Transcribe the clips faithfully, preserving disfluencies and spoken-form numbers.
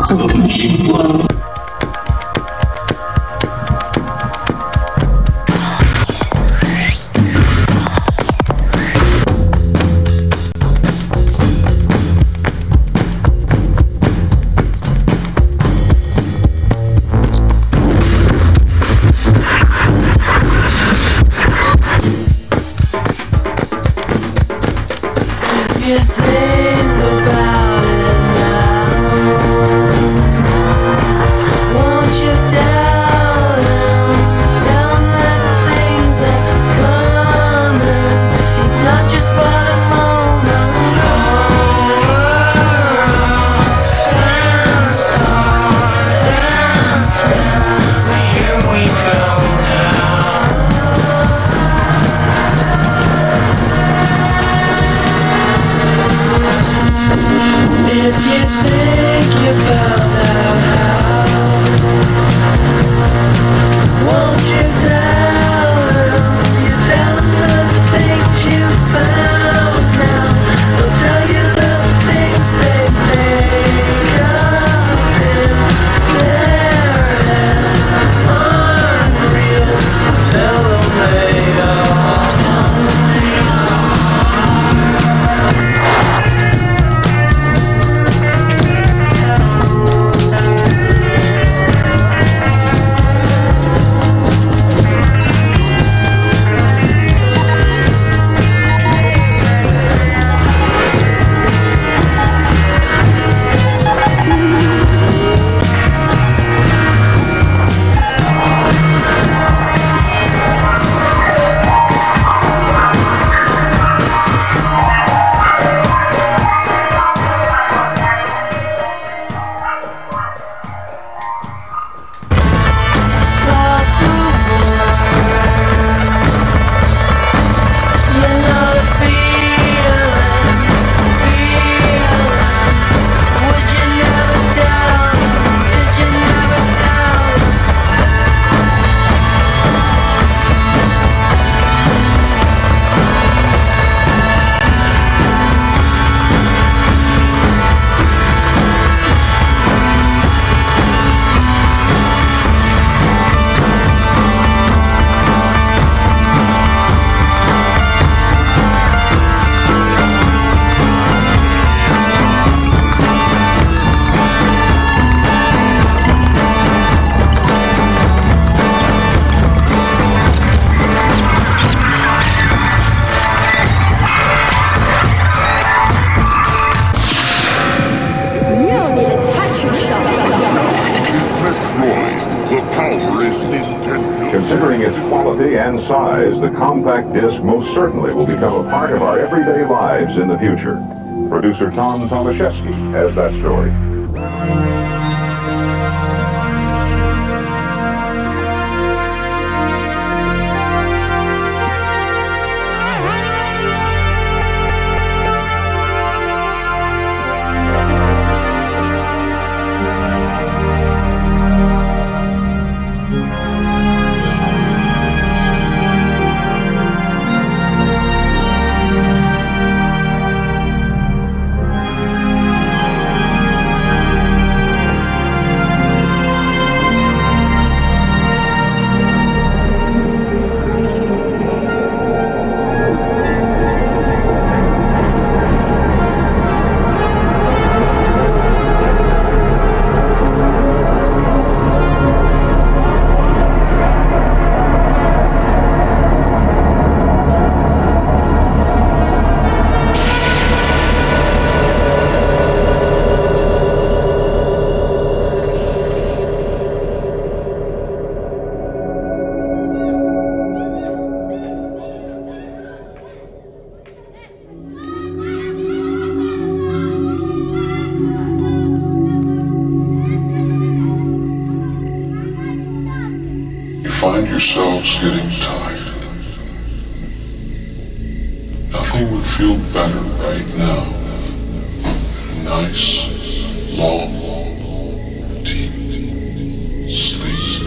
Considering its quality and size, the compact disc most certainly will become a part of our everyday lives in the future. Producer Tom Tomaszewski has that story. Find yourselves getting tired. Nothing would feel better right now than a nice, long, deep sleep.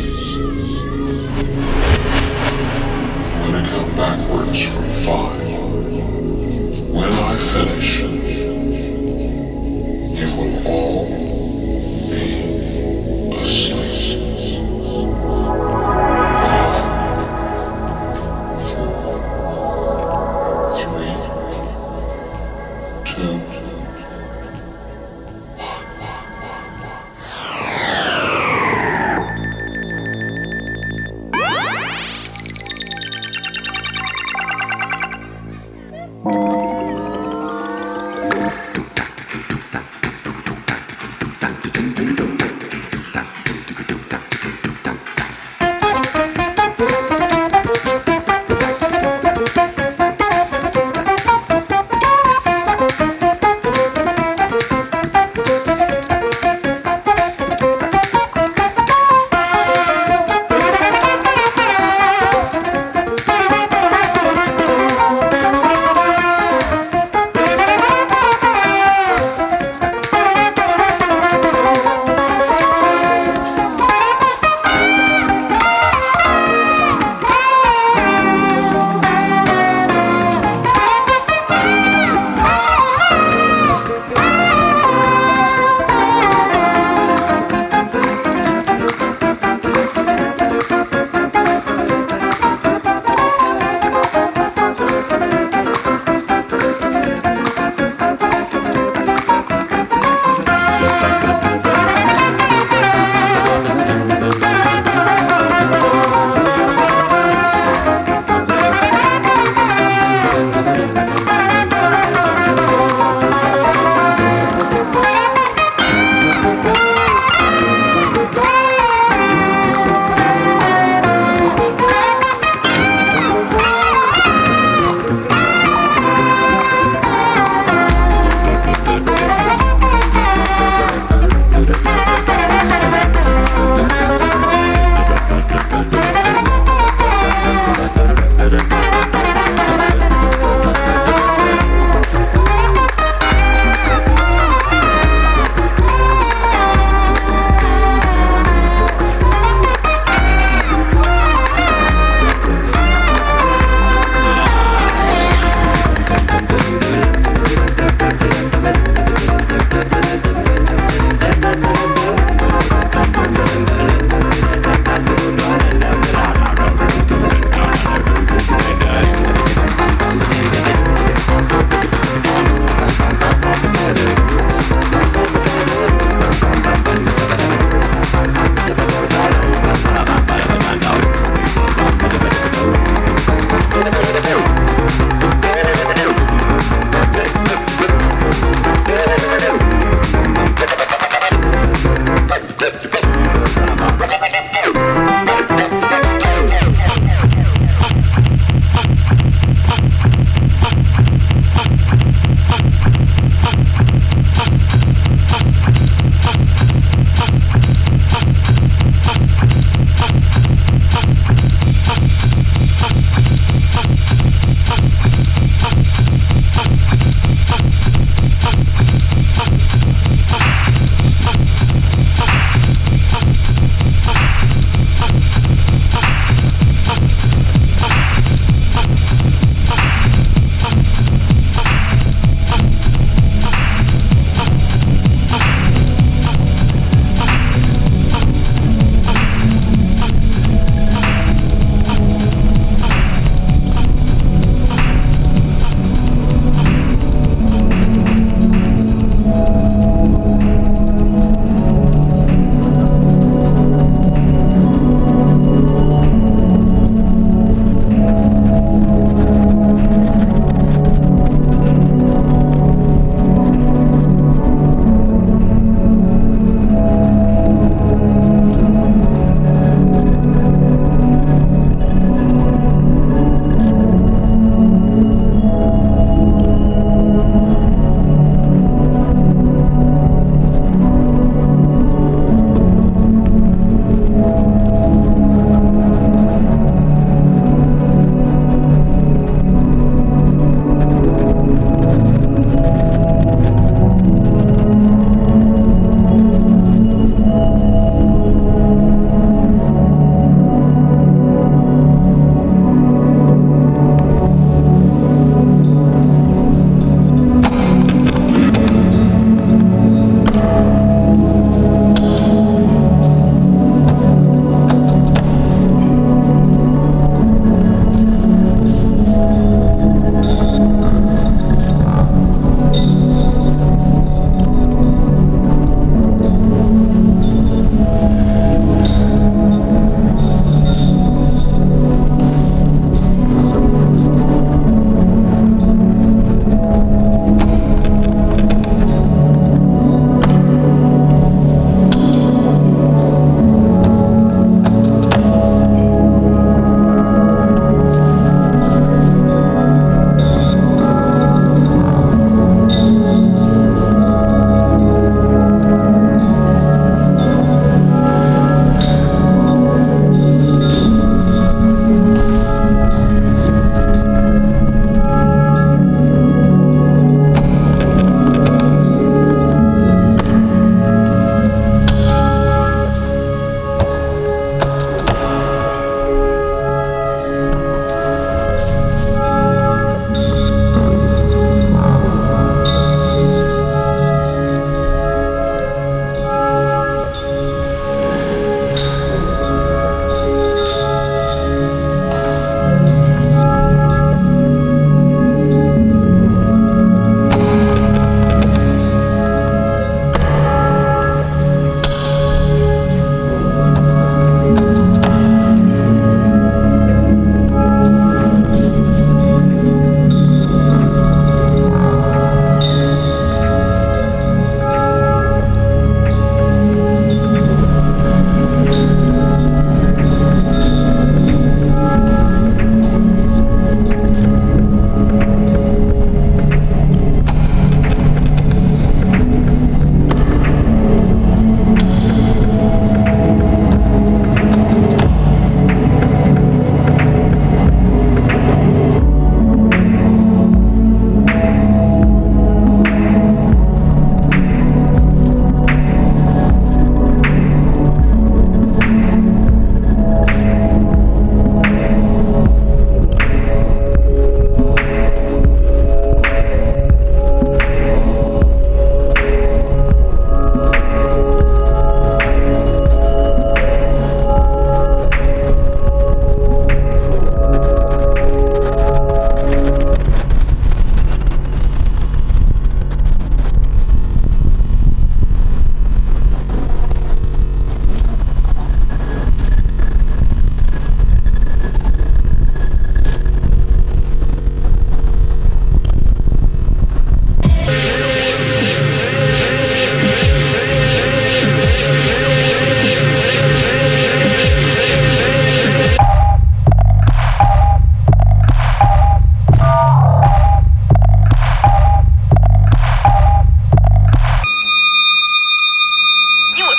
I'm going to come backwards from five. When I finish, you will all be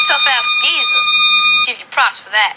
tough-ass geezer. Give you props for that.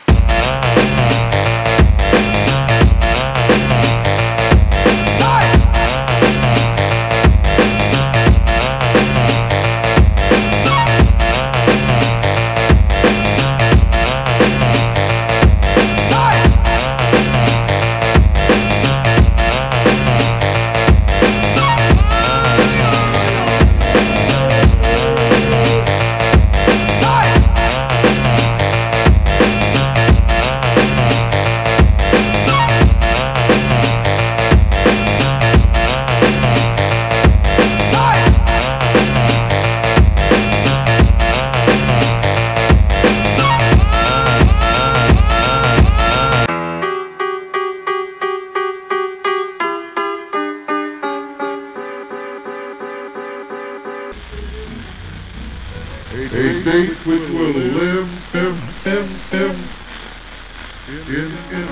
A date which will live, live, live, live in, in.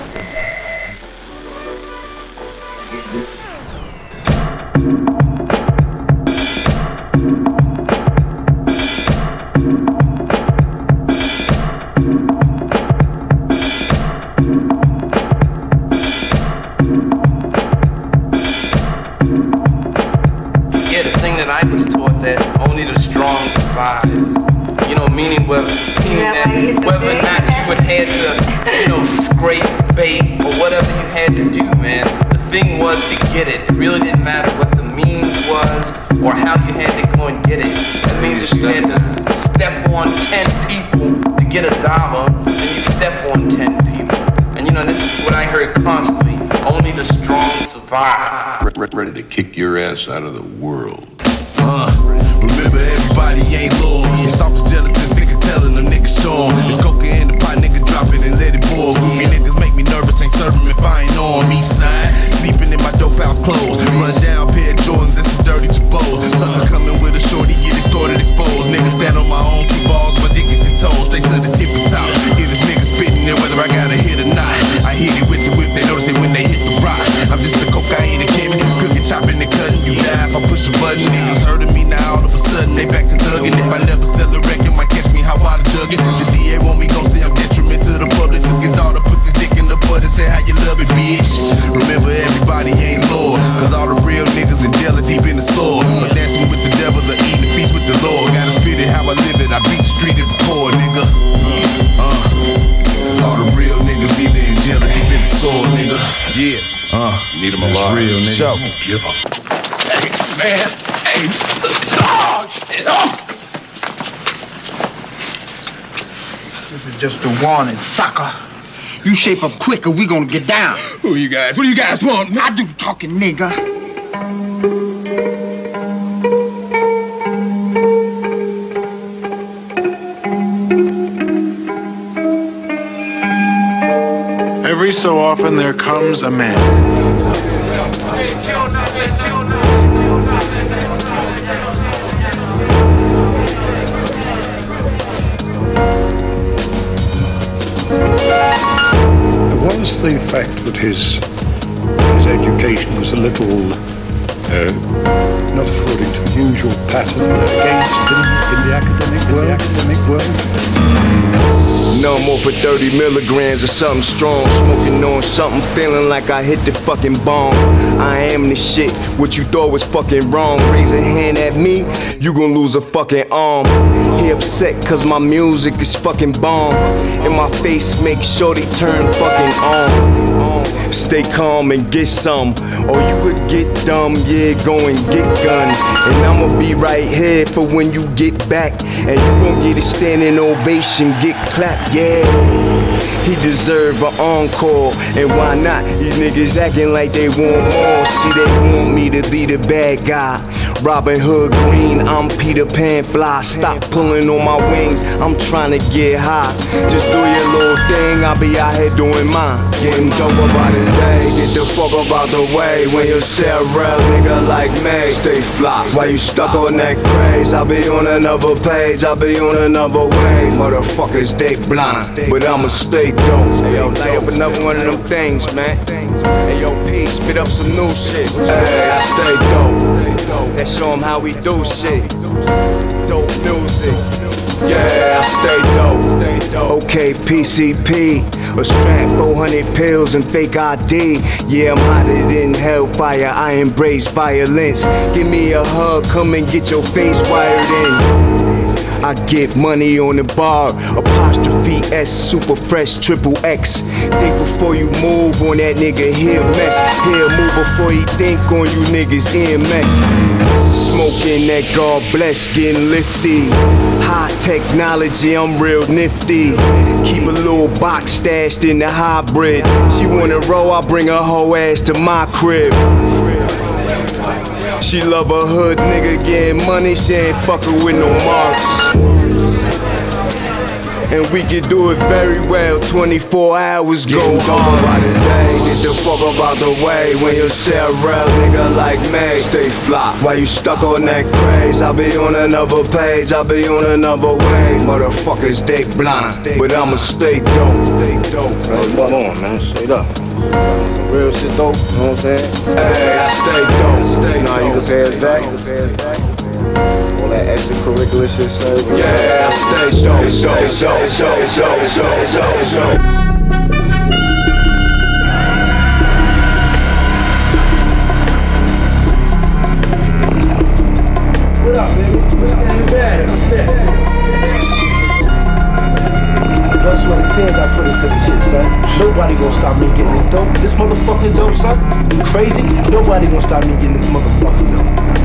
Yeah, the thing that I was taught that only the strong survives. You know, meaning whether, meaning that whether or not you would had to, you know, scrape, bait, or whatever you had to do, man. The thing was to get it. It really didn't matter what the means was or how you had to go and get it. That means if you had to step on ten people to get a dollar, then you step on ten people. And you know, this is what I heard constantly. Only the strong survive. Ready to kick your ass out of the world. Uh, remember everybody ain't loyal. It's soft as gelatin, sick of telling them niggas show 'em. It's coca in the pot, nigga, drop it and let it boil. Goofy niggas make me nervous, ain't serving if I ain't on me side. Sleeping in my dope house clothes. Run down pair of Jordans and some dirty Jabos. Sucker coming with a shorty, get distorted, exposed. Niggas stand on my own two balls, my dick gets toes. Straight to the tippy top. Hear this nigga spitting it, whether I gotta hit or not. I hit it with the whip, they notice it when they hit the rock. I'm just a cocaine and chemist, cooking, chopping, and cutting. You die if I push a button. Niggas heard of me now, all of a sudden they back to thugging. If I never sell a record, might catch me how I jugging. The D A want me gon' say I'm detriment to the public. Took his daughter, put his dick in the butt and said how you love it, bitch. Remember everybody ain't Lord, cause all the real niggas in jail are deep in the soul. But dancing with the devil or eating the feast with the Lord. Gotta spit it how I live it, I beat the street and record, nigga. Uh, all the real niggas either in jail or deep in the soul, nigga. Yeah, uh, Need them that's alive. real, nigga. So, give a f- Hey, man. Hey, oh, shit. Oh. This is just a warning, sucker. You shape up quick or we gonna get down. Who you guys? What do you guys want? I do the talking, nigga. Every so often there comes a man. There was the fact that his his education was a little uh, not according to the usual pattern, against him in the academic world. The academic world. No more for thirty milligrams of something strong. Smoking on something, feeling like I hit the fucking bomb. I am the shit, what you thought was fucking wrong. Raise a hand at me, you gon' lose a fucking arm. He upset cause my music is fucking bomb. And my face makes shorty turn fucking on. Stay calm and get some, or you could get dumb, yeah, go and get gun. And I'ma be right here for when you get back. And you gon' get a standing ovation, get clapped, yeah. He deserve an encore, and why not? These niggas acting like they want more. See, they want me to be the bad guy. Robin Hood Green, I'm Peter Pan fly. Stop pulling on my wings, I'm trying to get high. Just do your little thing, I'll be out here doing mine. Getting dope about the day, get the fuck up out the way. When you see a real nigga like me, stay fly. Why you stuck on that craze? I'll be on another page, I'll be on another wave. Motherfuckers, they blind, but I'ma stay dope. Hey yo, lay up another one of them things, man. Hey yo, P, spit up some new shit. Hey, I stay dope. Let's show 'em how we do shit. Dope music. Yeah, I stay stay dope, stay dope. Okay, P C P, a strap, four hundred pills and fake I D. Yeah, I'm hotter than hellfire, I embrace violence. Give me a hug, come and get your face wired in. I get money on the bar, apostrophe S, super fresh, triple X. Think before you move on that nigga, he'll mess. He'll move before he think on you niggas, M S. Smoking that God bless, getting lifty. High technology, I'm real nifty. Keep a little box stashed in the hybrid. She wanna roll, I bring her whole ass to my crib. She love a hood nigga getting money, she ain't fucking with no marks. And we can do it very well, twenty-four hours go hard by the day. Get the fuck up out the way when you say a real nigga like me. Stay fly, why you stuck on that craze? I'll be on another page, I'll be on another wave. Motherfuckers, they blind, but I'ma stay dope, stay dope. Come on, man, straight up. Some real shit dope, you know what I'm saying? Hey, I stay dope, stay dope. You know, you can pay us back, you can pay us back. All that extracurricular shit, so yeah, I stay dope, dope, dope, dope, dope, dope, dope, dope. What up, baby? Ain't bad. That's what the kids I put into the shit, son. Nobody gonna stop me getting this dope. This motherfucking dope, son. You crazy? Nobody gonna stop me getting this motherfucking dope.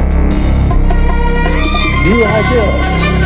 New ideas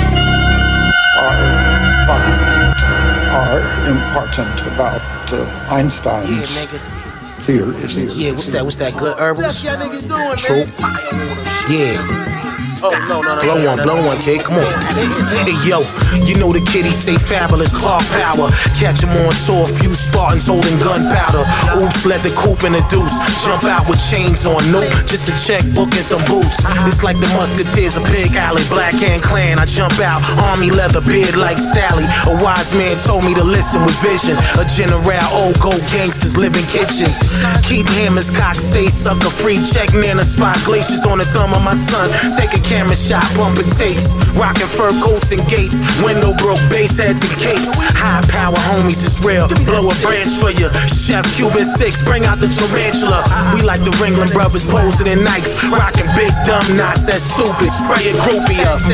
are, are important about uh, Einstein's yeah, theories. Yeah, what's that? What's that? Good herbals? True. Yeah. Oh, no, no, no, blow one, blow one, kid, come on. Hey, yo, you know the kiddies stay fabulous, Clark Power. Catch them on tour, few Spartans holding gunpowder. Oops, let the coupe in the deuce. Jump out with chains on, nope, just a checkbook and some boots. It's like the Musketeers of Pig Alley, Black Hand Clan. I jump out, army leather, beard like Stally. A wise man told me to listen with vision. A general, old gold gangsters live in kitchens. Keep hammers, cock, stay sucker free. Check near the spot, glaciers on the thumb of my son. Take a camera shot, bumping tapes, rocking fur coats and gates, window broke, bass heads and capes. High power homies is real, blow a branch for you. Chef Cuban six, bring out the tarantula. We like the Ringling Brothers posing in Nikes, rocking big dumb knots, that stupid, spray a groupie up.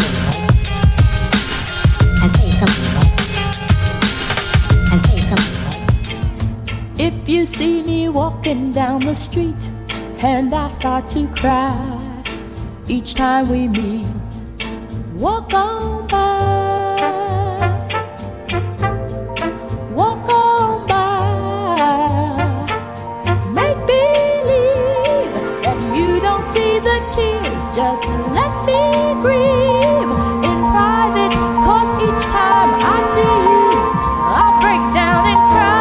If you see me walking down the street and I start to cry each time we meet, walk on by, walk on by. Make believe that you don't see the tears, just let me grieve in private, 'cause each time I see you, I break down and cry.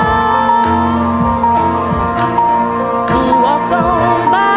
Walk on by.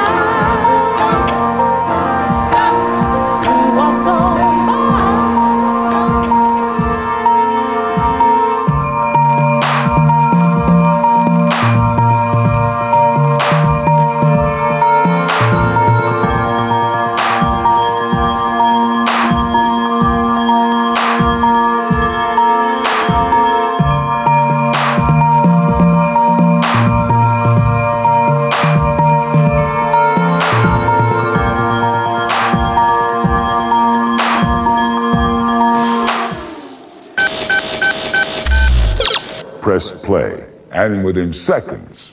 Press play, and within seconds,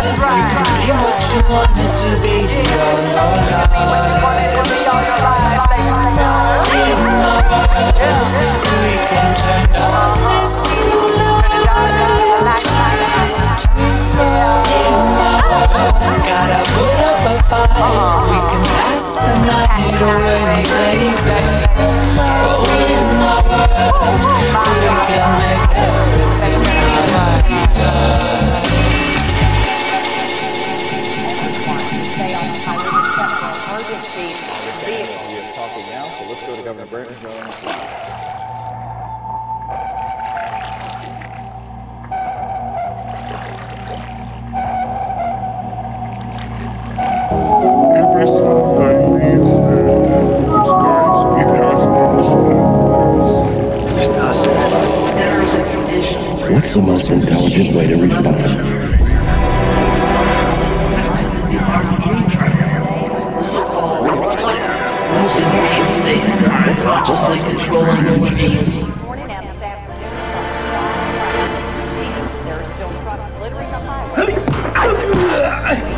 You can be what you wanted to be all your life. In my world, we can turn darkness to light. In my world, gotta put up a fight. We can pass the night away, baby. Oh, in my world, we can make everything right. Stay on the highway except for emergency vehicles. He is talking now, so let's go to Governor Brenton Jones. What's the most intelligent way to respond? Just like controlling the machines. This morning and this afternoon from Strong, see, there are still trucks littering the highway.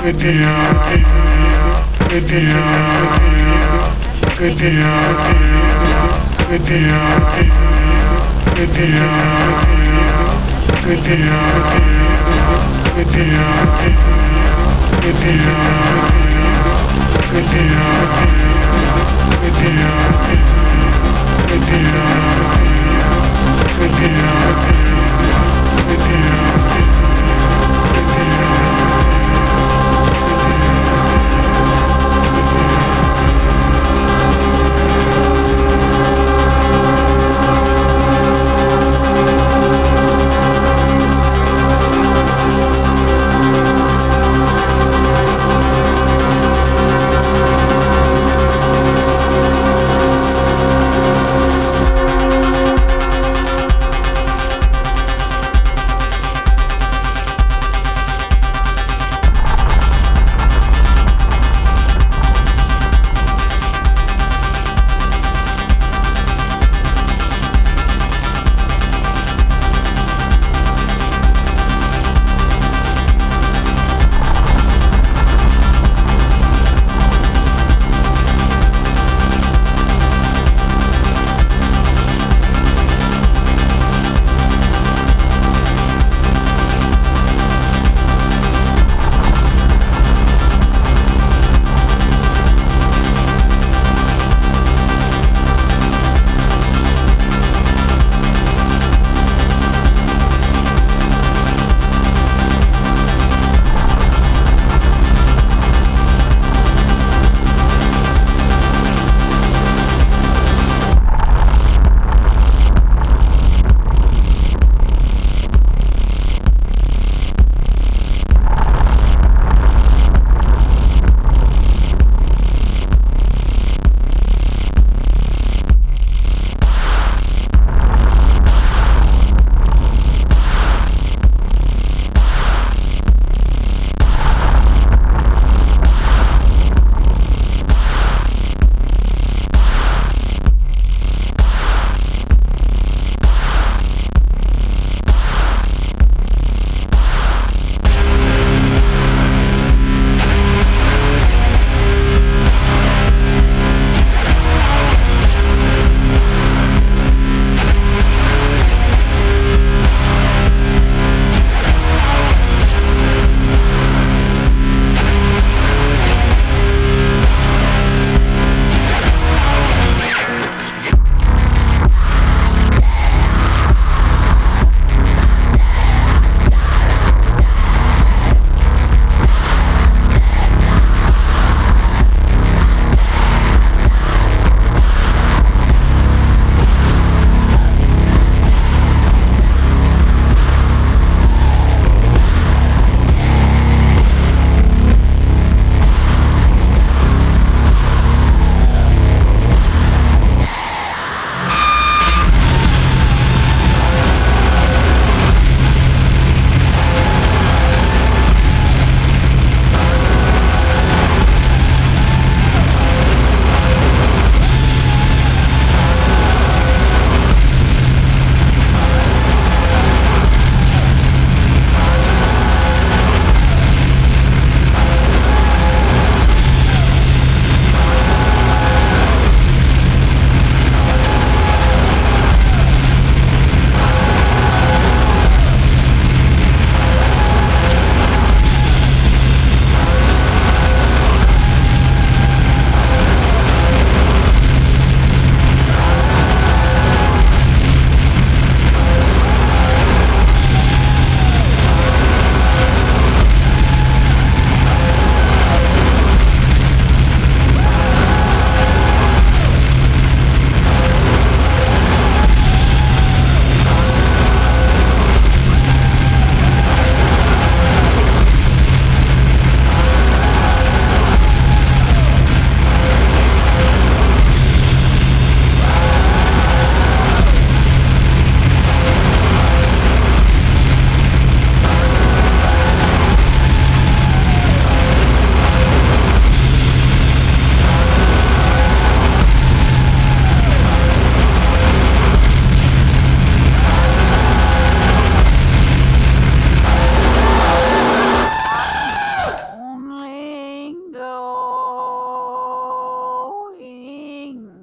Good